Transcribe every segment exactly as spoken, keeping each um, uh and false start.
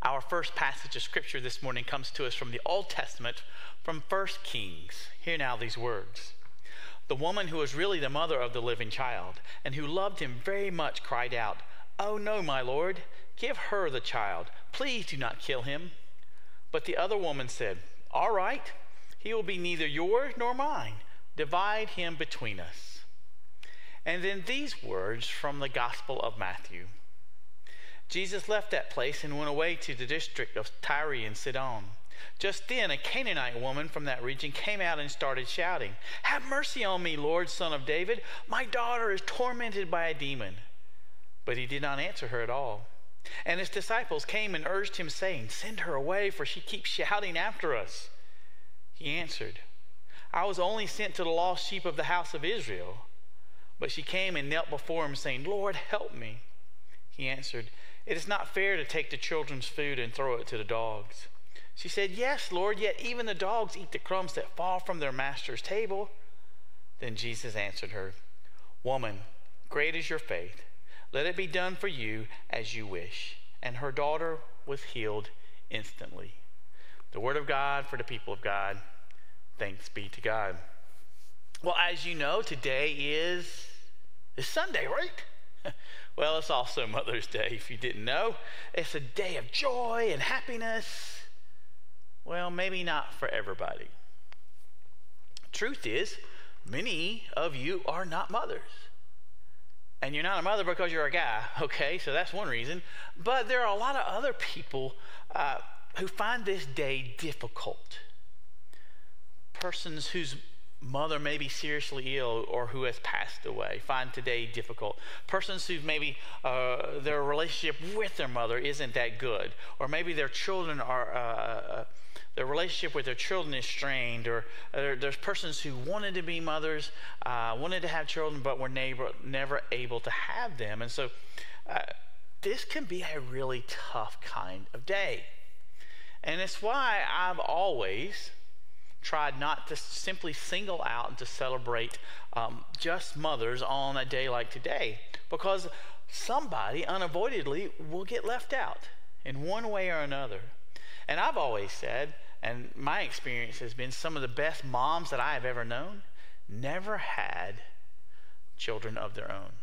Our first passage of scripture this morning comes to us from the Old Testament, from First Kings. Hear now these words. The woman who was really the mother of the living child and who loved him very much cried out, "Oh no, my lord, give her the child. Please do not kill him." But the other woman said, "All right, he will be neither yours nor mine. Divide him between us." And then these words from the Gospel of Matthew. Jesus left that place and went away to the district of Tyre and Sidon. Just then a Canaanite woman from that region came out and started shouting, "Have mercy on me, Lord, Son of David. My daughter is tormented by a demon." But he did not answer her at all. And his disciples came and urged him, saying, "Send her away, for she keeps shouting after us." He answered, "I was only sent to the lost sheep of the house of Israel." But she came and knelt before him, saying, "Lord, help me." He answered, "It is not fair to take the children's food and throw it to the dogs." She said, "Yes, Lord, yet even the dogs eat the crumbs that fall from their master's table." Then Jesus answered her, "Woman, great is your faith. Let it be done for you as you wish." And her daughter was healed instantly. The word of God for the people of God. Thanks be to God. Well, as you know, today is, is Sunday, right? Well, it's also Mother's Day, if you didn't know. It's a day of joy and happiness. Well, maybe not for everybody. Truth is, many of you are not mothers. And you're not a mother because you're a guy, okay? So that's one reason. But there are a lot of other people uh, who find this day difficult. Persons whose mother may be seriously ill or who has passed away find today difficult. Persons who maybe uh, their relationship with their mother isn't that good, or maybe their children are uh, their relationship with their children is strained, or uh, there's persons who wanted to be mothers, uh, wanted to have children, but were never never able to have them, and so uh, this can be a really tough kind of day, and it's why I've always tried not to simply single out and to celebrate um, just mothers on a day like today, because somebody unavoidably will get left out in one way or another. And I've always said, and my experience has been, some of the best moms that I have ever known never had children of their own,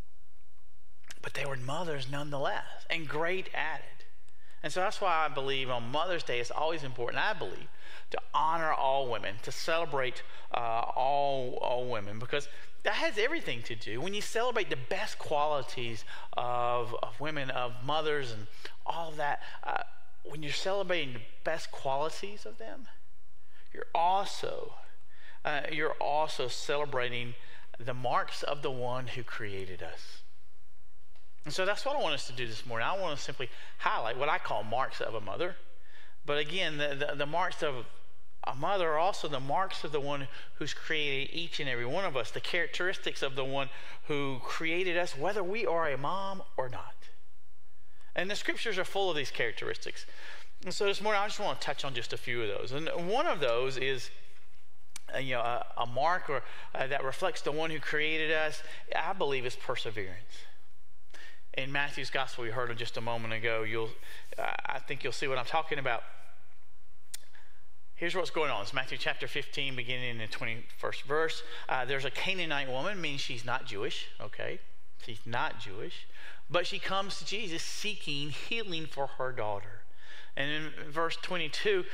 but they were mothers nonetheless, and great at it. And so that's why I believe on Mother's Day it's always important, I believe, to honor all women, to celebrate uh, all, all women, because that has everything to do. When you celebrate the best qualities of, of women, of mothers, and all of that, uh, when you're celebrating the best qualities of them, you're also uh, you're also celebrating the marks of the one who created us. And so that's what I want us to do this morning. I want to simply highlight what I call marks of a mother. But again, the, the, the marks of a mother are also the marks of the one who's created each and every one of us, the characteristics of the one who created us, whether we are a mom or not. And the scriptures are full of these characteristics. And so this morning I just want to touch on just a few of those. And one of those is uh, you know, a, a mark or, uh, that reflects the one who created us, I believe, is perseverance. In Matthew's gospel, we heard of just a moment ago, you'll, uh, I think you'll see what I'm talking about. Here's what's going on. It's Matthew chapter fifteen, beginning in the twenty-first verse. Uh, there's a Canaanite woman, meaning she's not Jewish, okay? She's not Jewish. But she comes to Jesus seeking healing for her daughter. And in verse twenty-two,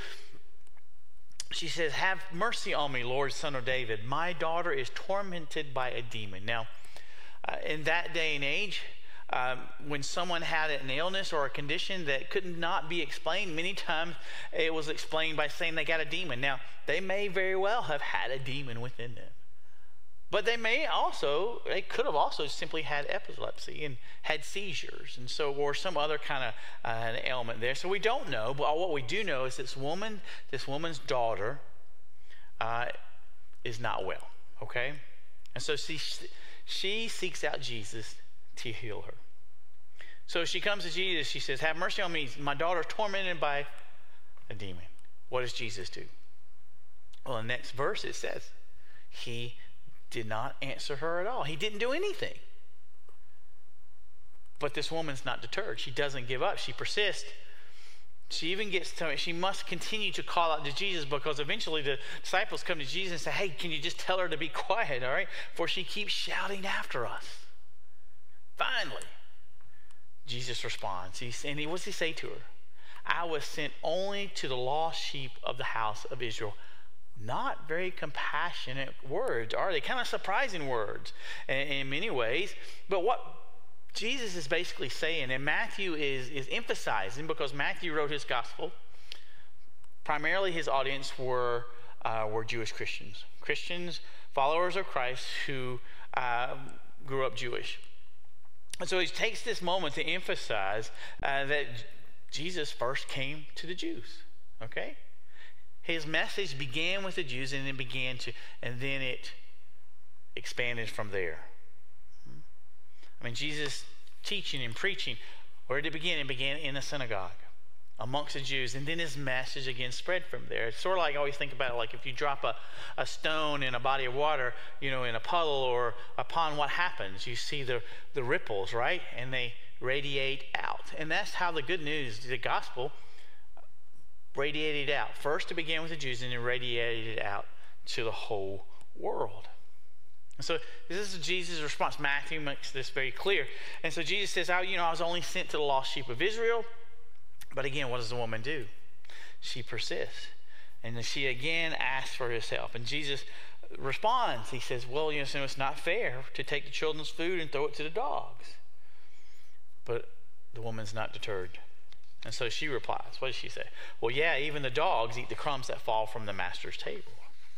she says, "Have mercy on me, Lord, Son of David. My daughter is tormented by a demon." Now, uh, in that day and age, Um, when someone had an illness or a condition that could not be explained, many times it was explained by saying they got a demon. Now, they may very well have had a demon within them. But they may also, they could have also simply had epilepsy and had seizures, and so, or some other kind of uh, ailment there. So we don't know, but what we do know is this woman, this woman's daughter uh, is not well, okay? And so she, she seeks out Jesus to heal her. So she comes to Jesus, she says, "Have mercy on me. My daughter's tormented by a demon." What does Jesus do? Well, in the next verse it says, he did not answer her at all. He didn't do anything. But this woman's not deterred. She doesn't give up. She persists. She even gets to, she must continue to call out to Jesus, because eventually the disciples come to Jesus and say, hey, can you just tell her to be quiet, all right? For she keeps shouting after us. Finally, Jesus responds. He's, and he, what's he say to her? I was sent only to the lost sheep of the house of Israel. Not very compassionate words, are they? Kind of surprising words in, in many ways. But what Jesus is basically saying, and Matthew is, is emphasizing, because Matthew wrote his gospel, primarily his audience were, uh, were Jewish Christians. Christians, followers of Christ who uh, grew up Jewish. And so he takes this moment to emphasize uh, that Jesus first came to the Jews, okay? His message began with the Jews, and then began to, and then it expanded from there. I mean, Jesus' teaching and preaching, where did it begin? It began in the synagogue amongst the Jews, and then his message again spread from there. It's sort of like, I always think about it, like if you drop a, a stone in a body of water, you know, in a puddle or a pond, what happens? You see the, the ripples, right? And they radiate out. And that's how the good news, the gospel, radiated out. First it began with the Jews, and then radiated out to the whole world. And so this is Jesus' response. Matthew makes this very clear. And so Jesus says, oh, you know, I was only sent to the lost sheep of Israel. But again, what does the woman do? She persists. And then she again asks for his help. And Jesus responds. He says, well, you know, so it's not fair to take the children's food and throw it to the dogs. But the woman's not deterred. And so she replies. What does she say? Well, yeah, even the dogs eat the crumbs that fall from the master's table.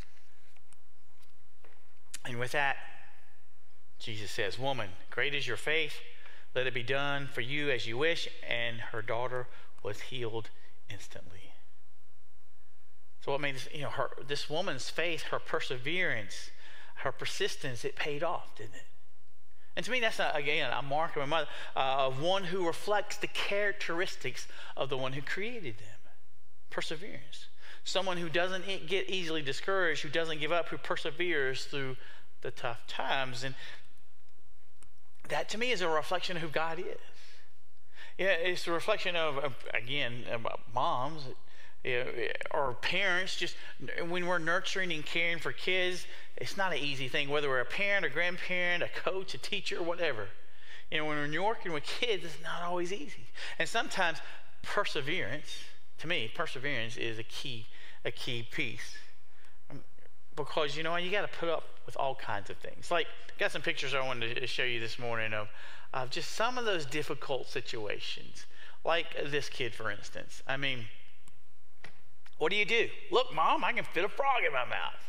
And with that, Jesus says, woman, great is your faith. Let it be done for you as you wish. And her daughter was healed instantly. So what made this, you know, her, this woman's faith, her perseverance, her persistence, it paid off, didn't it? And to me, that's, a, again, a mark of my mother, uh, of one who reflects the characteristics of the one who created them. Perseverance. Someone who doesn't get easily discouraged, who doesn't give up, who perseveres through the tough times. And that, to me, is a reflection of who God is. Yeah, it's a reflection of, of again, about moms, you know, or parents. Just when we're nurturing and caring for kids, it's not an easy thing, whether we're a parent, a grandparent, a coach, a teacher, whatever. You know, when you're working with kids, it's not always easy. And sometimes perseverance, to me, perseverance is a key, a key piece. Because, you know, you got to put up with all kinds of things. Like, I got some pictures I wanted to show you this morning of, of just some of those difficult situations. Like this kid, for instance. I mean, what do you do? Look, Mom, I can fit a frog in my mouth.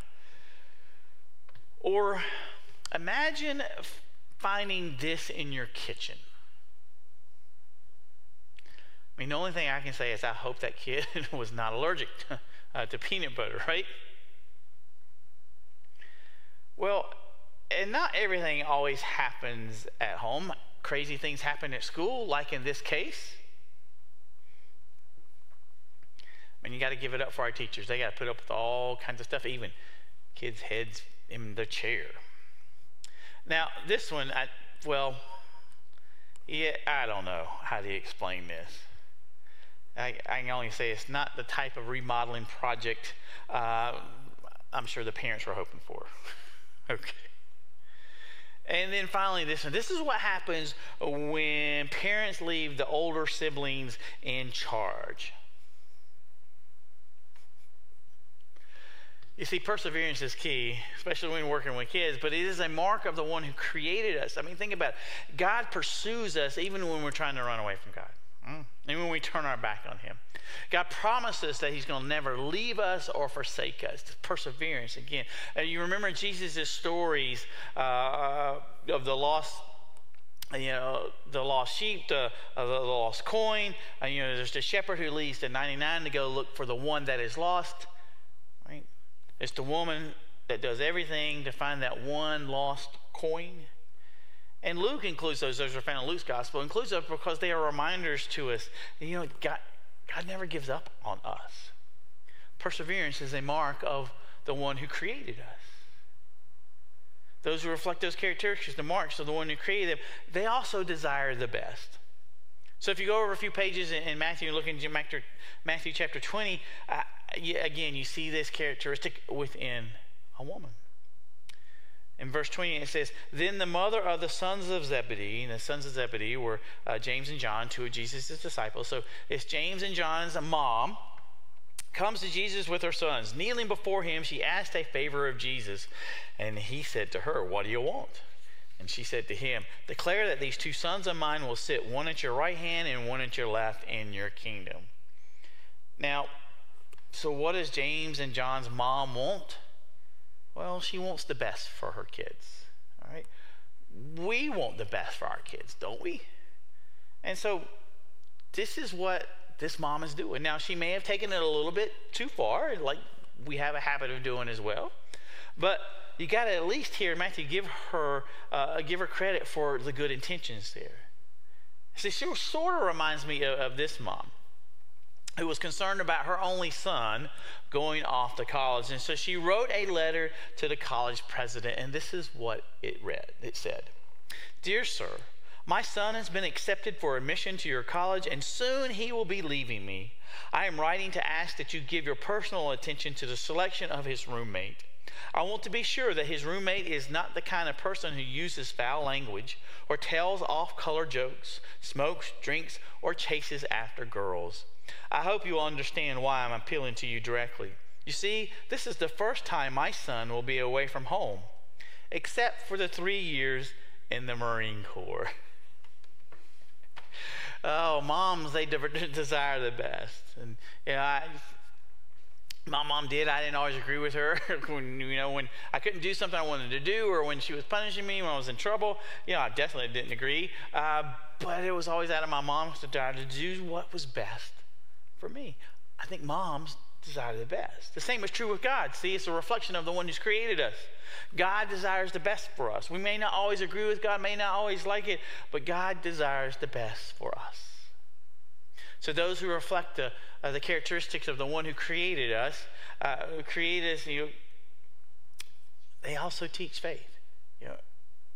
Or imagine finding this in your kitchen. I mean, the only thing I can say is I hope that kid was not allergic to, uh, to peanut butter, right? Well, and not everything always happens at home. Crazy things happen at school, like in this case. I mean, you got to give it up for our teachers. They got to put up with all kinds of stuff, even kids' heads in the chair. Now, this one, I, well, yeah, I don't know how to explain this. I, I can only say it's not the type of remodeling project uh, I'm sure the parents were hoping for. Okay. And then finally this one. This is what happens when parents leave the older siblings in charge. You see, perseverance is key, especially when working with kids, but it is a mark of the one who created us. I mean, think about it. God pursues us even when we're trying to run away from God. Mm. And when we turn our back on him. God promises that he's going to never leave us or forsake us. Perseverance, again. Uh, you remember Jesus' stories uh, of the lost, you know, the lost sheep, the, uh, the lost coin. Uh, you know, there's the shepherd who leaves the ninety-nine to go look for the one that is lost. Right? It's the woman that does everything to find that one lost coin. And Luke includes those, those are found in Luke's gospel, includes those because they are reminders to us. You know, God, God never gives up on us. Perseverance is a mark of the one who created us. Those who reflect those characteristics, the marks of the one who created them, they also desire the best. So if you go over a few pages in, in Matthew and look into Matthew, Matthew chapter twenty, uh, you, again, you see this characteristic within a woman. In verse twenty, it says, "Then the mother of the sons of Zebedee," and the sons of Zebedee were uh, James and John, two of Jesus' disciples. So it's James and John's mom, comes to Jesus with her sons. Kneeling before him, she asked a favor of Jesus. And he said to her, "What do you want?" And she said to him, "Declare that these two sons of mine will sit, one at your right hand and one at your left, in your kingdom." Now, so what does James and John's mom want? Well, she wants the best for her kids. All right? We want the best for our kids, don't we? And so this is what this mom is doing. Now, she may have taken it a little bit too far, like we have a habit of doing as well. But you got to at least here, Matthew, give her uh, give her credit for the good intentions there. See, she sort of reminds me of, of this mom who was concerned about her only son going off to college. And so she wrote a letter to the college president, and this is what it read. It said, "Dear sir, my son has been accepted for admission to your college, and soon he will be leaving me. I am writing to ask that you give your personal attention to the selection of his roommate. I want to be sure that his roommate is not the kind of person who uses foul language or tells off-color jokes, smokes, drinks, or chases after girls. I hope you will understand why I'm appealing to you directly. You see, this is the first time my son will be away from home, except for the three years in the Marine Corps." Oh, moms, they de- desire the best. And you know, I, my mom did. I didn't always agree with her. when you know, when I couldn't do something I wanted to do, or when she was punishing me when I was in trouble, you know, I definitely didn't agree. Uh, but it was always out of my mom's desire to do what was best for me. I think moms desire the best. The same is true with God. See, it's a reflection of the one who's created us. God desires the best for us. We may not always agree with God, may not always like it, but God desires the best for us. So those who reflect the, uh, the characteristics of the one who created us, uh, who created us, you know, they also teach faith. You know,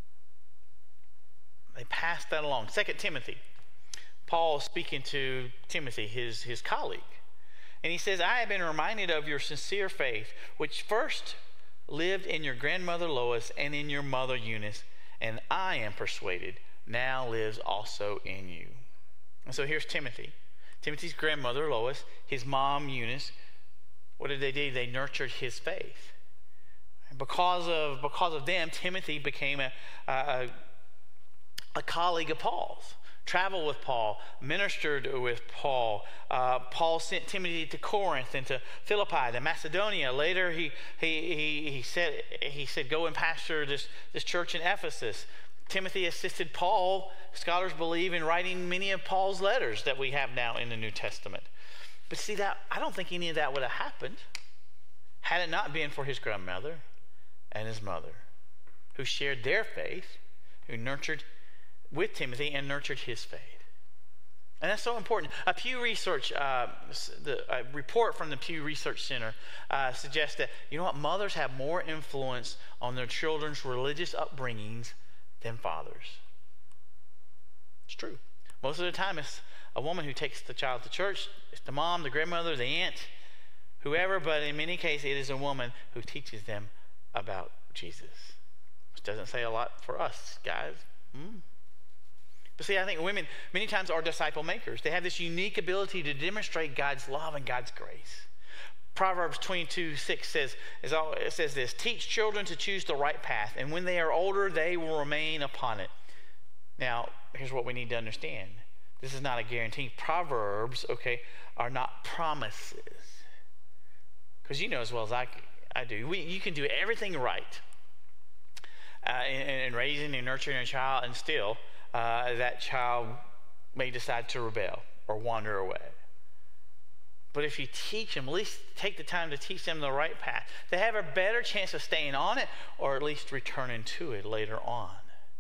they pass that along. Second Timothy, Paul speaking to Timothy, his, his colleague. And he says, "I have been reminded of your sincere faith, which first lived in your grandmother Lois and in your mother Eunice, and I am persuaded now lives also in you." And so here's Timothy. Timothy's grandmother Lois, his mom Eunice, what did they do? They nurtured his faith. Because of, because of them, Timothy became a, a, a colleague of Paul's. Traveled with Paul, ministered with Paul. Uh, Paul sent Timothy to Corinth and to Philippi, to Macedonia. Later, he he he, he said he said go and pastor this this church in Ephesus. Timothy assisted Paul. Scholars believe in writing many of Paul's letters that we have now in the New Testament. But see, that I don't think any of that would have happened had it not been for his grandmother and his mother, who shared their faith, who nurtured with Timothy and nurtured his faith. And that's so important. A Pew Research, uh, the a report from the Pew Research Center uh, suggests that, you know what, mothers have more influence on their children's religious upbringings than fathers. It's true. Most of the time it's a woman who takes the child to church. It's the mom, the grandmother, the aunt, whoever, but in many cases it is a woman who teaches them about Jesus. Which doesn't say a lot for us, guys. Hmm? But see, I think women many times are disciple makers. They have this unique ability to demonstrate God's love and God's grace. Proverbs twenty-two six says, it says this, "Teach children to choose the right path, and when they are older, they will remain upon it." Now, here's what we need to understand. This is not a guarantee. Proverbs, okay, are not promises. Because you know as well as I, I do, we, you can do everything right uh, in, in raising and nurturing a child, and still Uh, that child may decide to rebel or wander away. But if you teach them, at least take the time to teach them the right path, they have a better chance of staying on it, or at least returning to it later on.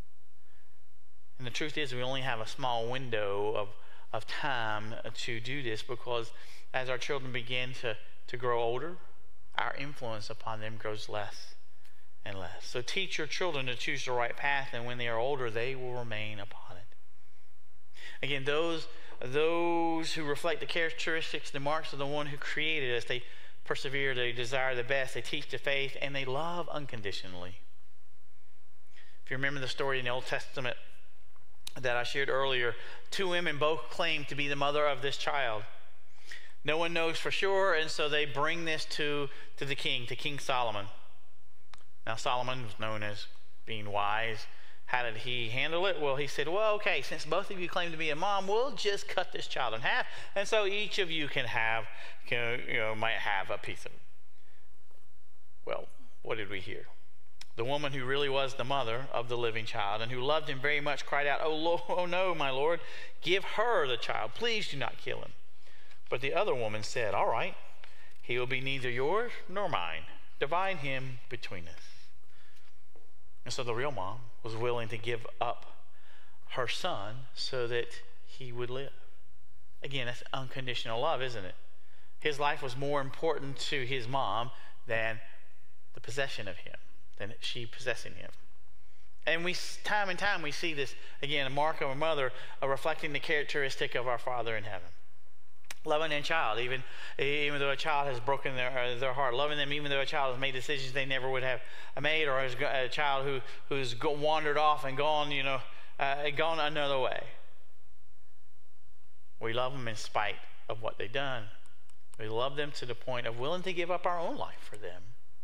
And the truth is, we only have a small window of, of time to do this, because as our children begin to, to grow older, our influence upon them grows less and less. So teach your children to choose the right path, and when they are older, they will remain upon it. Again, those, those who reflect the characteristics, the marks of the one who created us, they persevere, they desire the best, they teach the faith, and they love unconditionally. If you remember the story in the Old Testament that I shared earlier, two women both claim to be the mother of this child. No one knows for sure, and so they bring this to, to the king, to King Solomon. Now, Solomon was known as being wise. How did he handle it? Well, he said, well, okay, since both of you claim to be a mom, we'll just cut this child in half, and so each of you can have, can, you know, might have a piece of it. Well, what did we hear? The woman who really was the mother of the living child and who loved him very much cried out, oh, Lord, oh no, my Lord, give her the child. Please do not kill him. But the other woman said, all right, he will be neither yours nor mine. Divide him between us. And so the real mom was willing to give up her son so that he would live. Again, that's unconditional love, isn't it? His life was more important to his mom than the possession of him, than she possessing him. And we, time and time, we see this, again, a mark of a mother, uh, reflecting the characteristic of our Father in heaven. Loving a child, even, even though a child has broken their, uh, their heart. Loving them even though a child has made decisions they never would have made, or is a child who, who's go, wandered off and gone, you know, uh, gone another way. We love them in spite of what they've done. We love them to the point of willing to give up our own life for them.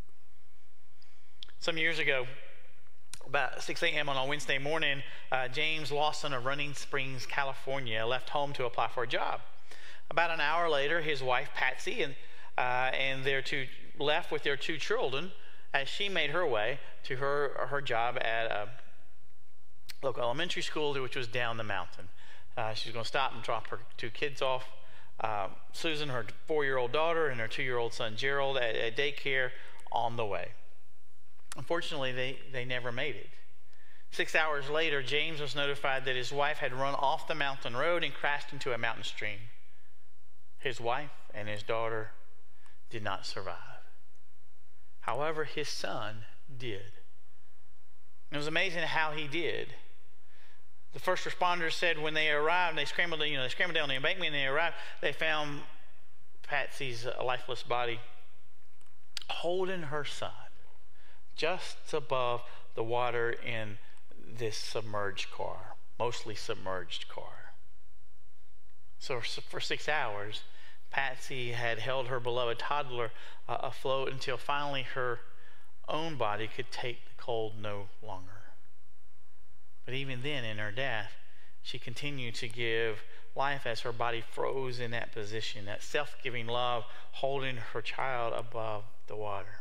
Some years ago, about six a.m. on a Wednesday morning, uh, James Lawson of Running Springs, California, left home to apply for a job. About an hour later, his wife, Patsy, and, uh, and their two left with their two children as she made her way to her, her job at a local elementary school, which was down the mountain. Uh, she was going to stop and drop her two kids off. Uh, Susan, her four-year-old daughter, and her two-year-old son, Gerald, at, at daycare on the way. Unfortunately, they, they never made it. Six hours later, James was notified that his wife had run off the mountain road and crashed into a mountain stream. His wife and his daughter did not survive. However, his son did. It was amazing how he did. The first responders said when they arrived, they scrambled, you know, they scrambled down the embankment, and they arrived, they found Patsy's lifeless body holding her son just above the water in this submerged car, mostly submerged car. So for six hours, Patsy had held her beloved toddler uh, afloat until finally her own body could take the cold no longer. But even then, in her death, she continued to give life as her body froze in that position, that self-giving love, holding her child above the water.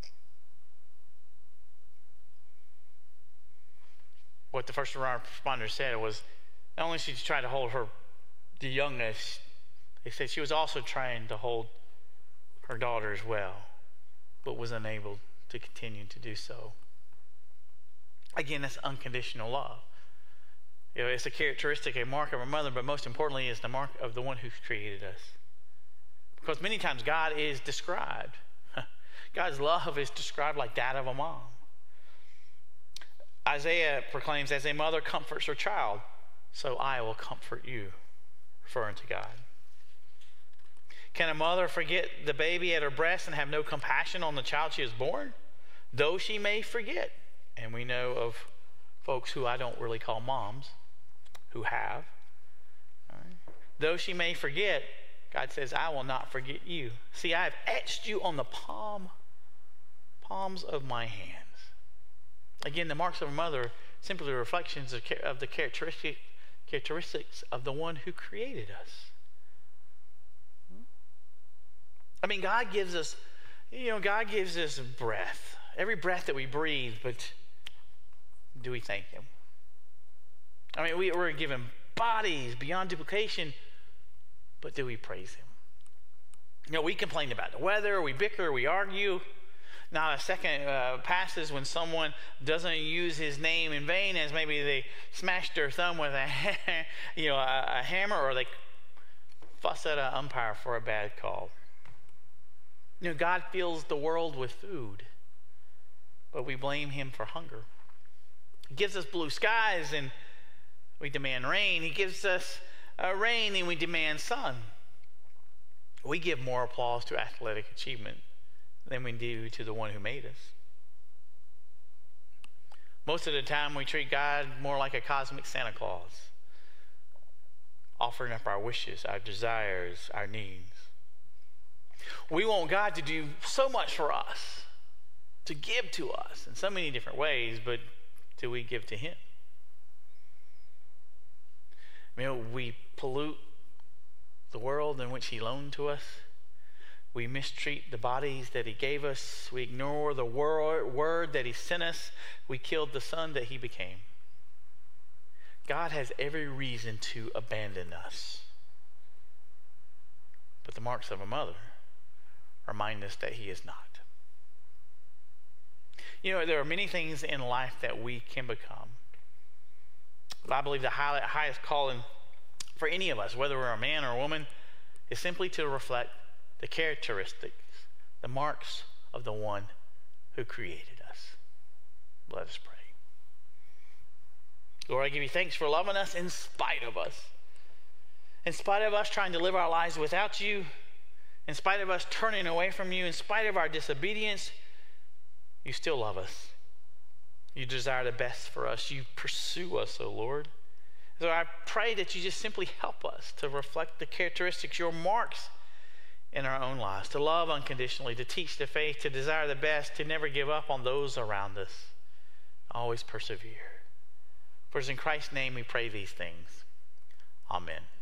What the first responder said was, not only did she try to hold her, the youngest, they said she was also trying to hold her daughter as well, but was unable to continue to do so. Again, that's unconditional love. You know, it's a characteristic, a mark of our mother, but most importantly, it's the mark of the one who created us. Because many times God is described. God's love is described like that of a mom. Isaiah proclaims, as a mother comforts her child, so I will comfort you, referring to God. Can a mother forget the baby at her breast and have no compassion on the child she has born? Though she may forget. And we know of folks who I don't really call moms who have. All right. Though she may forget, God says, I will not forget you. See, I have etched you on the palm, palms of my hands. Again, the marks of a mother simply reflections of, of the characteristic, characteristics of the one who created us. I mean, God gives us, you know, God gives us breath. Every breath that we breathe, but do we thank Him? I mean, we, we're given bodies beyond duplication, but do we praise Him? You know, we complain about the weather, we bicker, we argue. Not a second uh, passes when someone doesn't use His name in vain, as maybe they smashed their thumb with a, you know, a, a hammer, or they fuss at an umpire for a bad call. You know, God fills the world with food, but we blame Him for hunger. He gives us blue skies and We demand rain. He gives us uh, rain, and we demand sun. We give more applause to athletic achievement than we do to the one who made us. Most of the time, we treat God more like a cosmic Santa Claus, offering up our wishes, our desires, our needs. We want God to do so much for us, to give to us in so many different ways, but do we give to Him? You know, we pollute the world in which He loaned to us. We mistreat the bodies that He gave us. We ignore the word, word that He sent us. We killed the Son that He became. God has every reason to abandon us. But the marks of a mother remind us that He is not. You know, there are many things in life that we can become. But I believe the high, highest calling for any of us, whether we're a man or a woman, is simply to reflect the characteristics, the marks of the one who created us. Let us pray. Lord, I give you thanks for loving us in spite of us. In spite of us trying to live our lives without you, in spite of us turning away from you, in spite of our disobedience, you still love us. You desire the best for us. You pursue us, O Lord. So I pray that you just simply help us to reflect the characteristics, your marks in our own lives, to love unconditionally, to teach the faith, to desire the best, to never give up on those around us. Always persevere. For it's in Christ's name we pray these things. Amen.